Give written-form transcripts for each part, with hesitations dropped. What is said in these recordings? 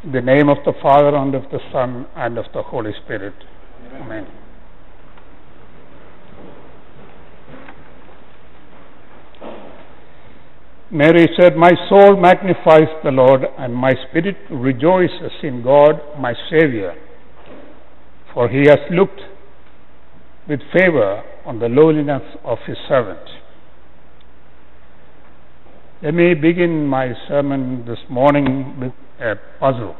In the name of the Father, and of the Son, and of the Holy Spirit. Amen. Mary said, "My soul magnifies the Lord, and my spirit rejoices in God, my Savior. For he has looked with favor on the lowliness of his servant." Let me begin my sermon this morning with a puzzle.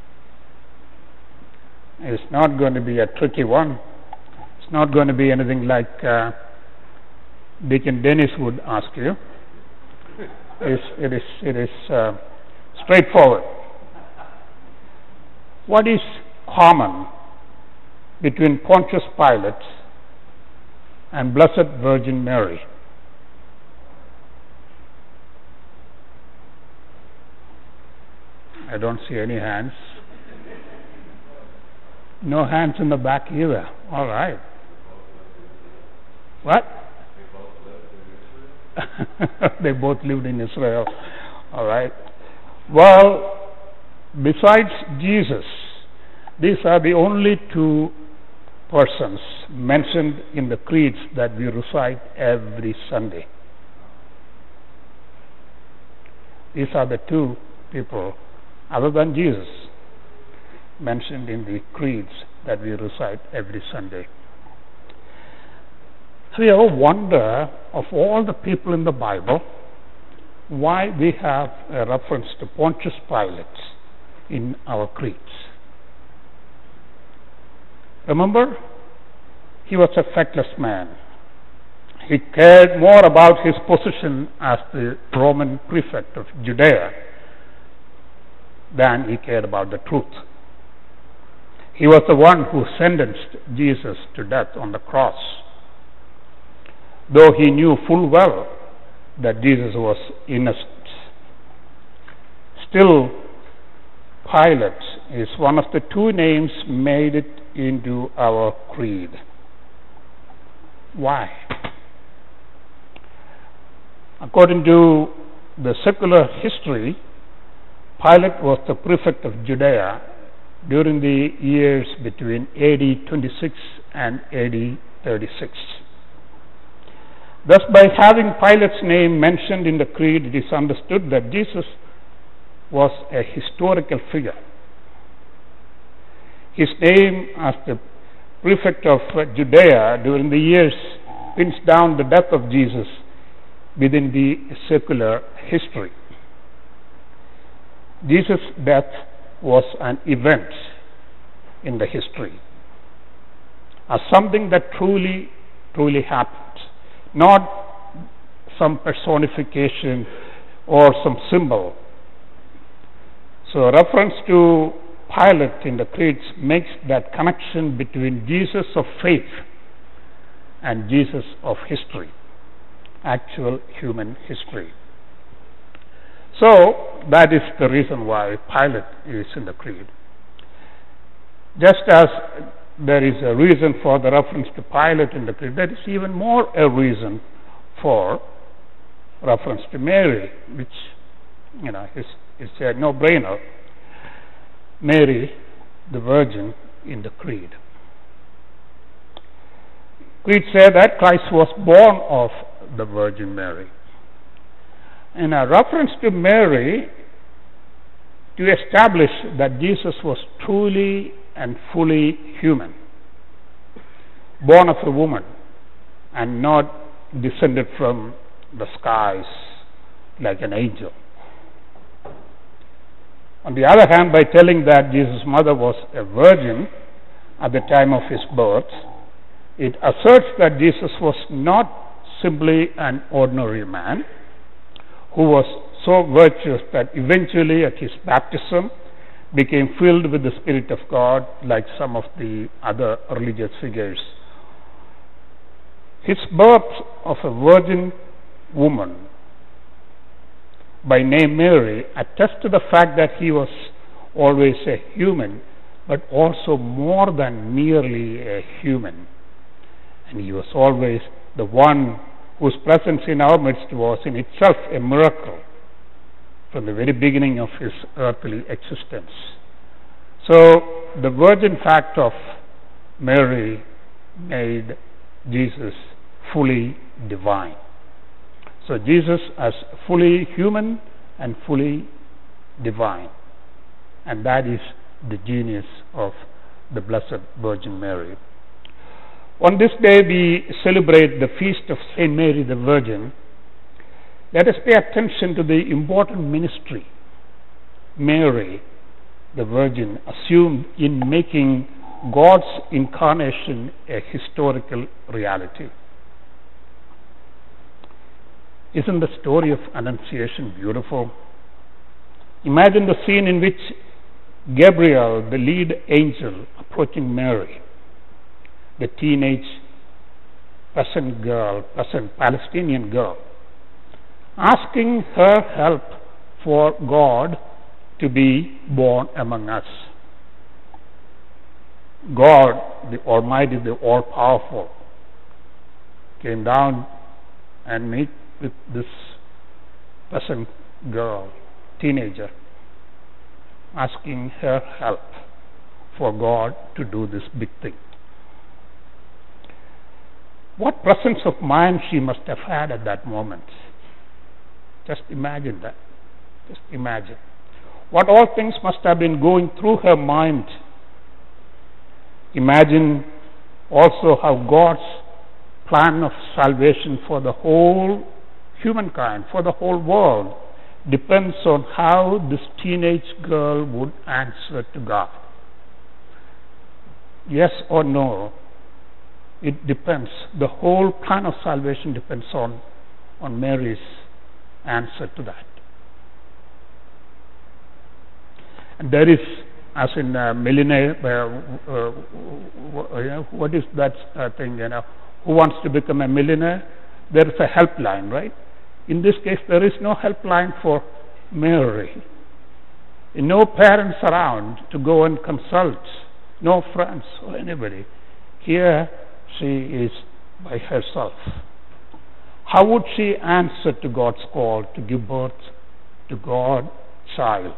It's not going to be a tricky one. It's not going to be anything like Deacon Dennis would ask you. It is straightforward. What is common between Pontius Pilate and Blessed Virgin Mary? I don't see any hands. No hands in the back either. All right. What? They both lived in Israel. All right. Well, besides Jesus, these are the only two persons mentioned in the creeds that we recite every Sunday. These are the two people, other than Jesus, mentioned in the creeds that we recite every Sunday. Have you ever wondered, of all the people in the Bible, why we have a reference to Pontius Pilate in our creeds? Remember, he was a feckless man. He cared more about his position as the Roman prefect of Judea than he cared about the truth. He was the one who sentenced Jesus to death on the cross, though he knew full well that Jesus was innocent. Still, Pilate is one of the two names made it into our creed. Why? According to the secular history, Pilate was the prefect of Judea during the years between AD 26 and AD 36. Thus, by having Pilate's name mentioned in the creed, it is understood that Jesus was a historical figure. His name as the prefect of Judea during the years pins down the death of Jesus within the secular history. Jesus' death was an event in the history, as something that truly happened, not some personification or some symbol. So reference to Pilate in the creeds makes that connection between Jesus of faith and Jesus of history, actual human history. So that is the reason why Pilate is in the creed. Just as there is a reason for the reference to Pilate in the creed, there is even more a reason for reference to Mary, which is a no-brainer. Mary, the Virgin, in the creed. Creed say that Christ was born of the Virgin Mary. And a reference to Mary to establish that Jesus was truly and fully human, born of a woman and not descended from the skies like an angel. On the other hand, by telling that Jesus' mother was a virgin at the time of his birth, it asserts that Jesus was not simply an ordinary man who was so virtuous that eventually at his baptism became filled with the Spirit of God like some of the other religious figures. His birth of a virgin woman by name Mary attests to the fact that he was always a human, but also more than merely a human. And he was always the one whose presence in our midst was in itself a miracle from the very beginning of his earthly existence. So, the virgin fact of Mary made Jesus fully divine. So, Jesus as fully human and fully divine. And that is the genius of the Blessed Virgin Mary. On this day we celebrate the feast of Saint Mary the Virgin. Let us pay attention to the important ministry Mary the Virgin assumed in making God's incarnation a historical reality. Isn't the story of Annunciation beautiful? Imagine the scene in which Gabriel, the lead angel, approaching Mary, the teenage peasant Palestinian girl, asking her help for God to be born among us. God, the Almighty, the All-Powerful, came down and met with this peasant girl, teenager, asking her help for God to do this big thing. What presence of mind she must have had at that moment. Just imagine that. Just imagine. What all things must have been going through her mind. Imagine also how God's plan of salvation for the whole humankind, for the whole world, depends on how this teenage girl would answer to God. Yes or no, it depends. The whole plan of salvation depends on Mary's answer to that. And there is, as in millionaire, what is that thing, who wants to become a millionaire? There is a helpline, right? In this case, there is no helpline for Mary. No parents around to go and consult, no friends or anybody. Here she is by herself. How would she answer to God's call to give birth to God's child?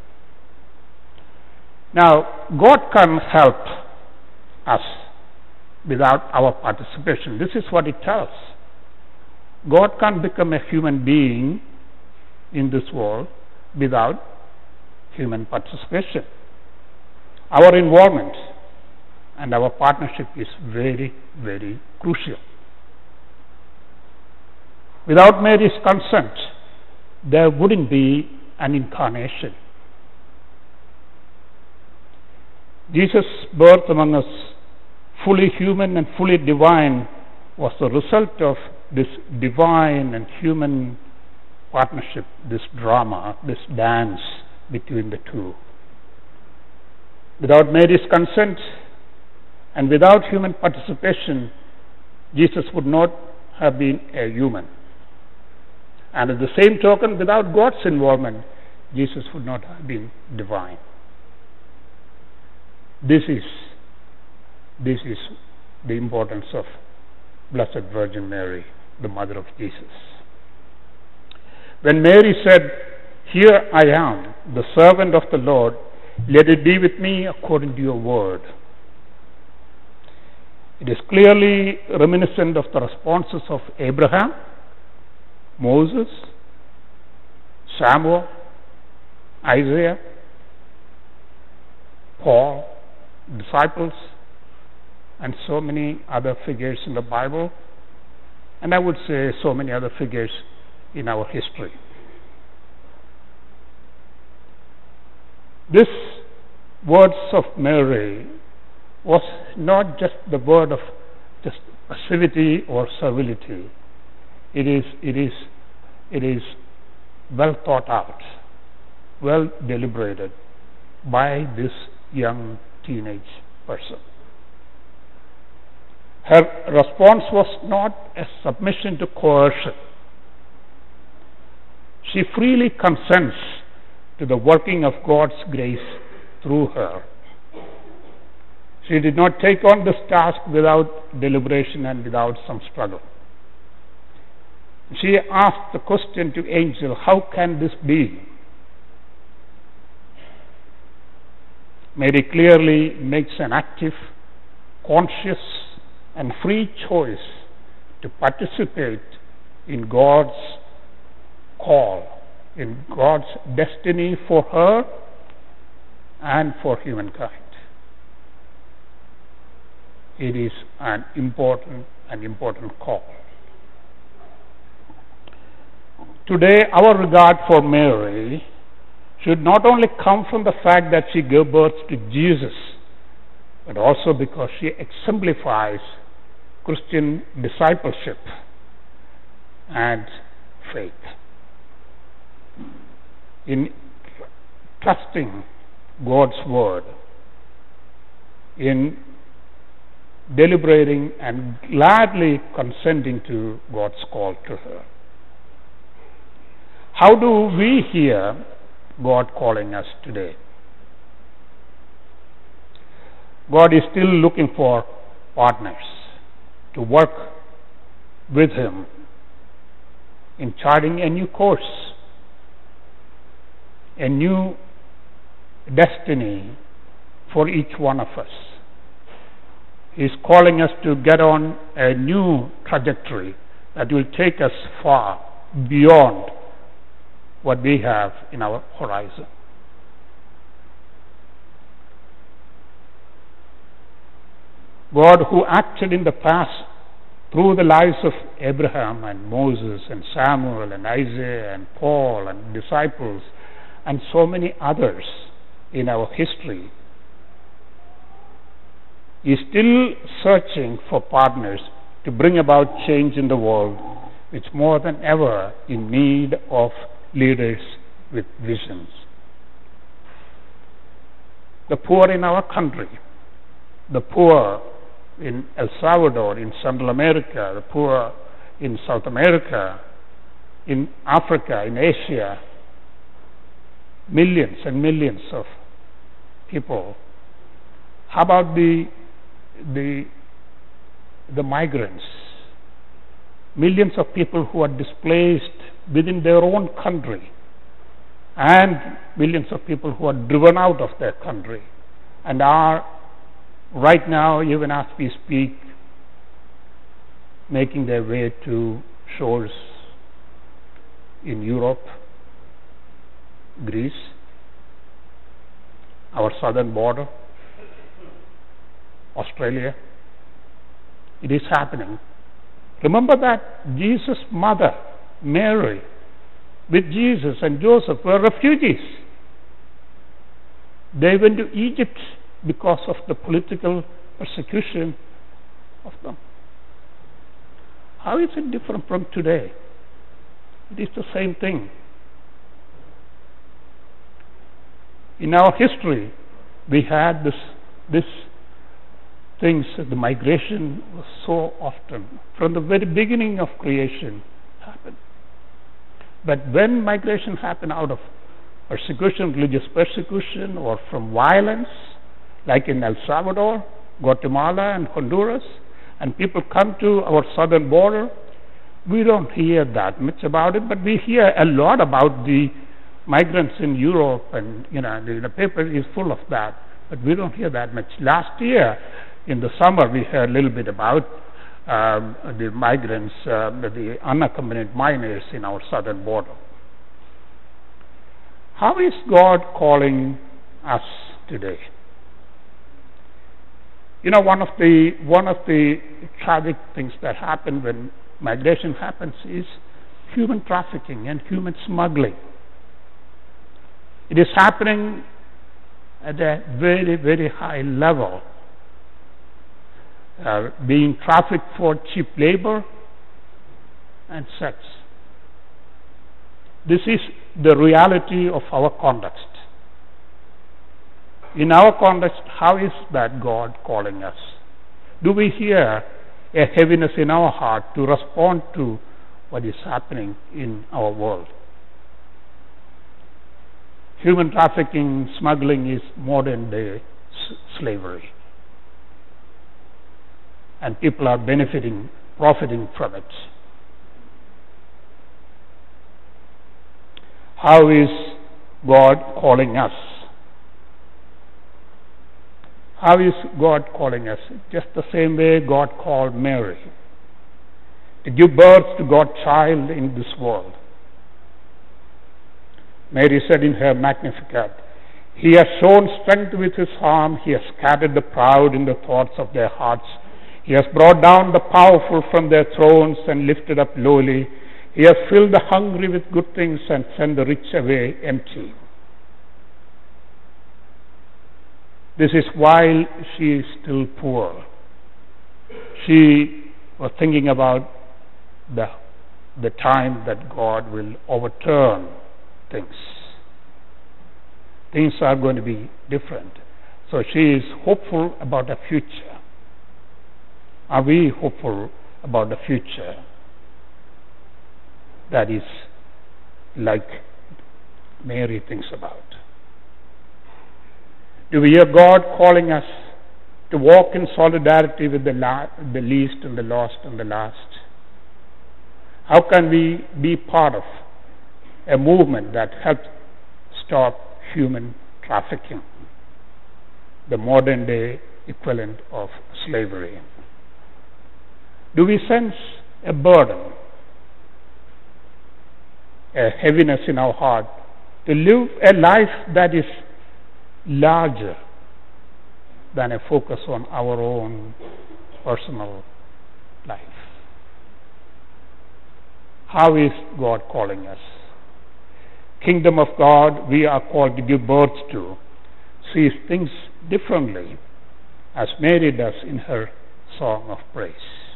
Now, God can help us without our participation. This is what it tells. God can't become a human being in this world without human participation. Our involvement and our partnership is very, very crucial. Without Mary's consent, there wouldn't be an incarnation. Jesus' birth among us, fully human and fully divine, was the result of this divine and human partnership, this drama, this dance between the two. Without Mary's consent and without human participation, Jesus would not have been a human. And at the same token, without God's involvement, Jesus would not have been divine. This is the importance of Blessed Virgin Mary, the Mother of Jesus. When Mary said, "Here I am, the servant of the Lord, let it be with me according to your word," it is clearly reminiscent of the responses of Abraham, Moses, Samuel, Isaiah, Paul, disciples, and so many other figures in the Bible, and I would say so many other figures in our history. This words of Mary was not just the word of just passivity or servility. It is well thought out, well deliberated by this young teenage person. Her response was not a submission to coercion. She freely consents to the working of God's grace through her. She did not take on this task without deliberation and without some struggle. She asked the question to angel, "How can this be?" Mary clearly makes an active, conscious, and free choice to participate in God's call, in God's destiny for her and for humankind. It is an important call. Today, our regard for Mary should not only come from the fact that she gave birth to Jesus, but also because she exemplifies Christian discipleship and faith. In trusting God's word, in deliberating and gladly consenting to God's call to her. How do we hear God calling us today? God is still looking for partners to work with Him in charting a new course, a new destiny for each one of us. He is calling us to get on a new trajectory that will take us far beyond what we have in our horizon. God, who acted in the past through the lives of Abraham and Moses and Samuel and Isaiah and Paul and disciples and so many others in our history, is still searching for partners to bring about change in the world, which more than ever in need of leaders with visions. The poor in our country, the poor in El Salvador, in Central America, the poor in South America, in Africa, in Asia, millions and millions of people. How about the migrants? Millions of people who are displaced within their own country, and millions of people who are driven out of their country and are right now, even as we speak, making their way to shores in Europe, Greece, our southern border, Australia. It is happening. Remember that Jesus' mother, Mary, with Jesus and Joseph were refugees. They went to Egypt because of the political persecution of them. How is it different from today? It is the same thing. In our history, we had this things, the migration was so often, from the very beginning of creation, happened. But when migration happened out of persecution, religious persecution, or from violence, like in El Salvador, Guatemala, and Honduras, and people come to our southern border, we don't hear that much about it, but we hear a lot about the migrants in Europe, and the paper is full of that, but we don't hear that much. Last year, in the summer, we heard a little bit about the migrants, the unaccompanied minors in our southern border. How is God calling us today? One of the tragic things that happen when migration happens is human trafficking and human smuggling. It is happening at a very, very high level. Being trafficked for cheap labor and sex. This is the reality of our context. In our context, how is that God calling us? Do we hear a heaviness in our heart to respond to what is happening in our world? Human trafficking, smuggling is modern day slavery. And people are profiting from it. How is God calling us? How is God calling us? Just the same way God called Mary to give birth to God's child in this world. Mary said in her Magnificat, "He has shown strength with his arm, he has scattered the proud in the thoughts of their hearts. He has brought down the powerful from their thrones and lifted up lowly. He has filled the hungry with good things and sent the rich away empty." This is while she is still poor. She was thinking about the time that God will overturn things. Things are going to be different. So she is hopeful about the future. Are we hopeful about the future that is like Mary thinks about? Do we hear God calling us to walk in solidarity with the least and the lost and the last? How can we be part of a movement that helps stop human trafficking, the modern day equivalent of slavery? Do we sense a burden, a heaviness in our heart to live a life that is larger than a focus on our own personal life? How is God calling us? Kingdom of God, we are called to give birth to, sees things differently, as Mary does in her song of praise.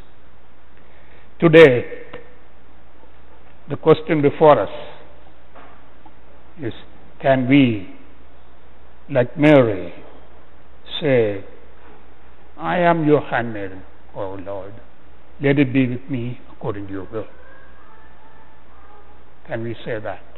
Today, the question before us is, can we, like Mary, say, "I am your handmaiden, O Lord. Let it be with me according to your will"? Can we say that?